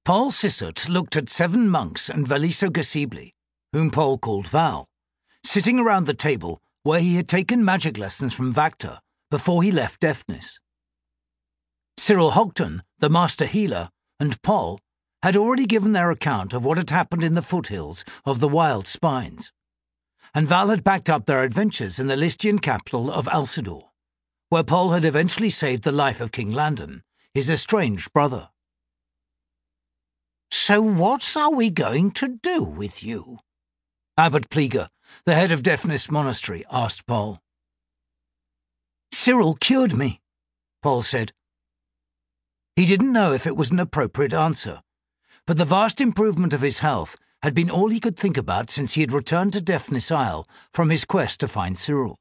Paul Sissot looked at 7 monks and Valiso Gacibli, whom Paul called Val, sitting around the table where he had taken magic lessons from Vactor before he left Deafness. Cyril Hogton, the master healer, and Paul had already given their account of what had happened in the foothills of the Wild Spines, and Val had backed up their adventures in the Listian capital of Alcidor, where Paul had eventually saved the life of King Landon, his estranged brother. "So what are we going to do with you?" Abbot Pliga, the head of Deafness Monastery, asked Paul. "Cyril cured me," Paul said. He didn't know if it was an appropriate answer, but the vast improvement of his health had been all he could think about since he had returned to Deafness Isle from his quest to find Cyril.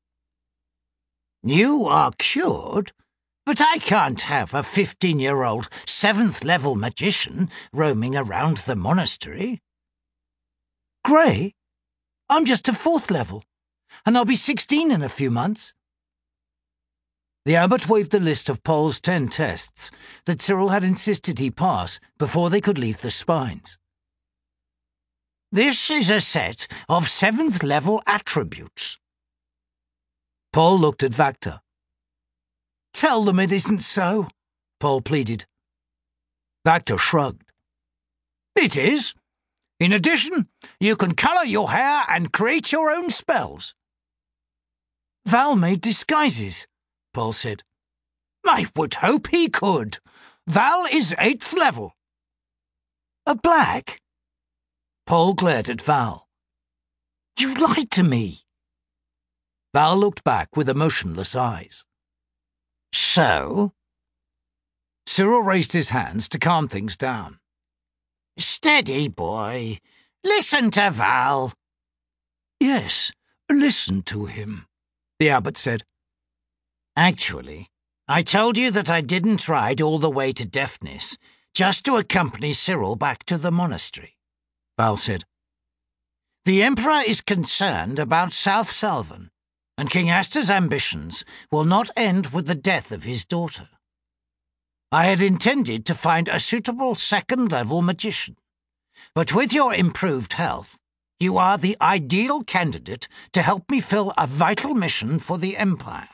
"You are cured? But I can't have a 15-year-old 7th-level magician roaming around the monastery." "Grey, I'm just a 4th level, and I'll be 16 in a few months." The abbot waved the list of Paul's 10 tests that Cyril had insisted he pass before they could leave the Spines. "This is a set of 7th-level attributes." Paul looked at Vactor. "Tell them it isn't so," Paul pleaded. Vactor shrugged. "It is. In addition, you can colour your hair and create your own spells." "Val made disguises," Paul said. "I would hope he could. Val is 8th level." "A black?" Paul glared at Val. "You lied to me." Val looked back with emotionless eyes. "So?" Cyril raised his hands to calm things down. "Steady, boy. Listen to Val." "Yes, listen to him," the abbot said. "Actually, I told you that I didn't ride all the way to Deafness just to accompany Cyril back to the monastery," Val said. "The Emperor is concerned about South Salvan, and King Aster's ambitions will not end with the death of his daughter. I had intended to find a suitable 2nd-level magician, but with your improved health, you are the ideal candidate to help me fill a vital mission for the Empire."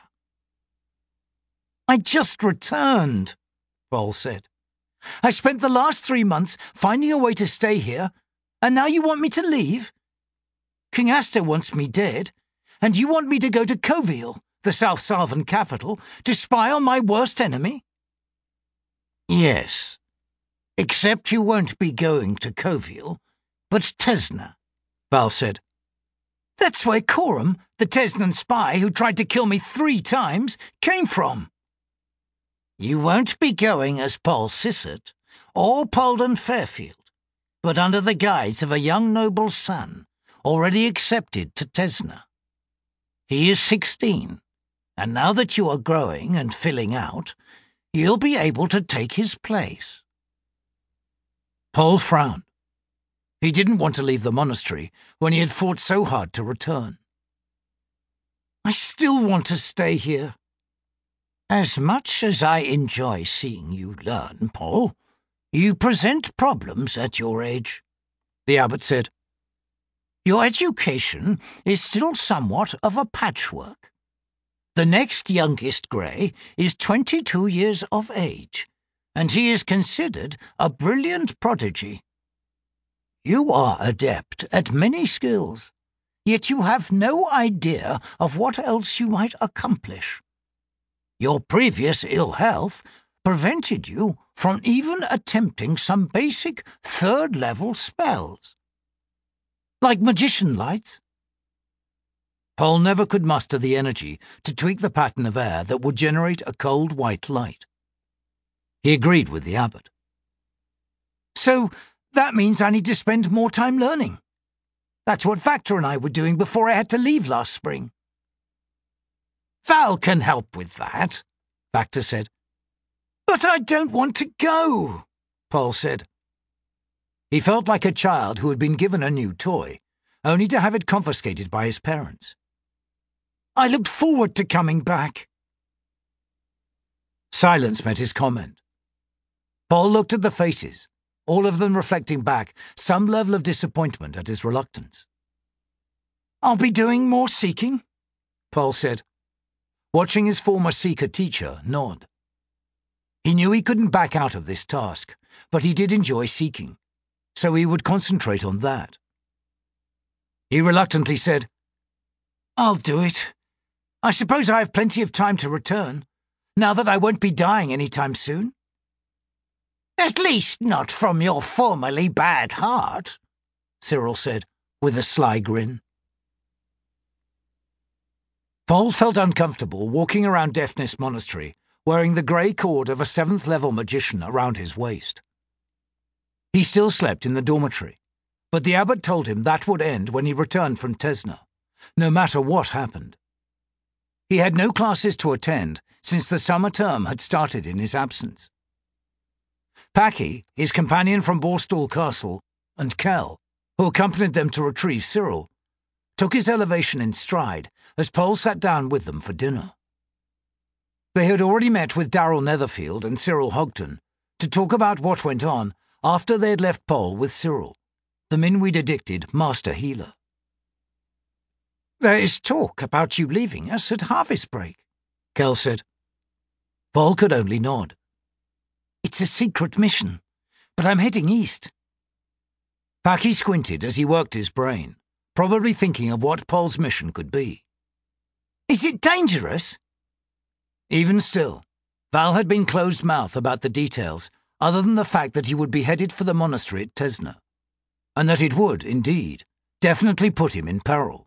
"I just returned," Paul said. "I spent the last 3 months finding a way to stay here, and now you want me to leave? King Aster wants me dead, and you want me to go to Covil, the South Salvan capital, to spy on my worst enemy?" "Yes, except you won't be going to Covil, but Tesna," Val said. "That's where Coram, the Tesnan spy who tried to kill me 3 times, came from." "You won't be going as Paul Sissot or Polden Fairfield, but under the guise of a young noble's son, already accepted to Tesna. He is 16, and now that you are growing and filling out, you'll be able to take his place." Paul frowned. He didn't want to leave the monastery when he had fought so hard to return. "I still want to stay here." "As much as I enjoy seeing you learn, Paul, you present problems at your age," the abbot said. "Your education is still somewhat of a patchwork. The next youngest Grey is 22 years of age, and he is considered a brilliant prodigy. You are adept at many skills, yet you have no idea of what else you might accomplish. Your previous ill health prevented you from even attempting some basic 3rd-level spells." "Like magician lights?" Paul never could muster the energy to tweak the pattern of air that would generate a cold white light. He agreed with the abbot. "So that means I need to spend more time learning. That's what Vactor and I were doing before I had to leave last spring." "Val can help with that," Vactor said. "But I don't want to go," Paul said. He felt like a child who had been given a new toy, only to have it confiscated by his parents. "I looked forward to coming back." Silence met his comment. Paul looked at the faces, all of them reflecting back some level of disappointment at his reluctance. I'll be doing more seeking, Paul said, watching his former seeker teacher nod. He knew he couldn't back out of this task, but he did enjoy seeking, so he would concentrate on that. He reluctantly said, I'll do it. I suppose I have plenty of time to return, now that I won't be dying any time soon. At least not from your formerly bad heart, Cyril said, with a sly grin. Paul felt uncomfortable walking around Deafness Monastery wearing the grey cord of a 7th-level magician around his waist. He still slept in the dormitory, but the abbot told him that would end when he returned from Tesna, no matter what happened. He had no classes to attend since the summer term had started in his absence. Packy, his companion from Borstal Castle, and Kell, who accompanied them to retrieve Cyril, took his elevation in stride as Paul sat down with them for dinner. They had already met with Darrell Netherfield and Cyril Hogton to talk about what went on after they had left Paul with Cyril, the Minweed-addicted master healer. There is talk about you leaving us at harvest break, Kell said. Paul could only nod. It's a secret mission, but I'm heading east. Packy squinted as he worked his brain, probably thinking of what Paul's mission could be. Is it dangerous? Even still, Val had been closed-mouthed about the details other than the fact that he would be headed for the monastery at Tesna, and that it would, indeed, definitely put him in peril.